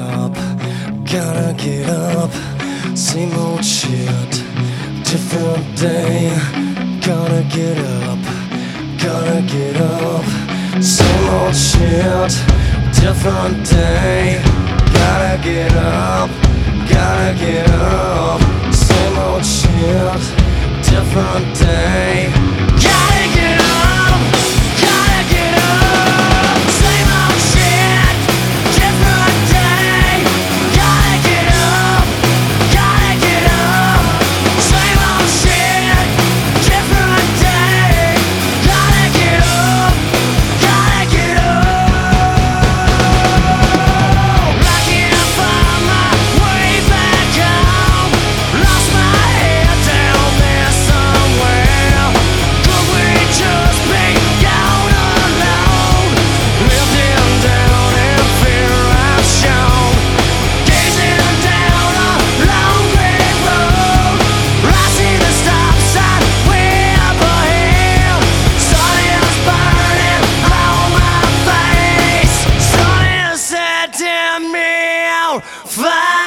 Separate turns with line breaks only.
up, gotta get up. Same old shit, different day. Gotta get up, gotta get up. Same old shit, different day. Gotta get up, gotta get up. Same old shit, different day. Gotta get up, gotta get up. Same old shit, different day. Gotta get up, gotta get up. Same old shit, different day. Gotta get up, gotta get up. Blocking up on my way back home. Lost my head down there somewhere. Could we just be gone alone? Living down in fear I've shown. Gazing down a long gray road. I see the stop sign way up ahead. Sun is burning on my face. Sun is setting me on fire.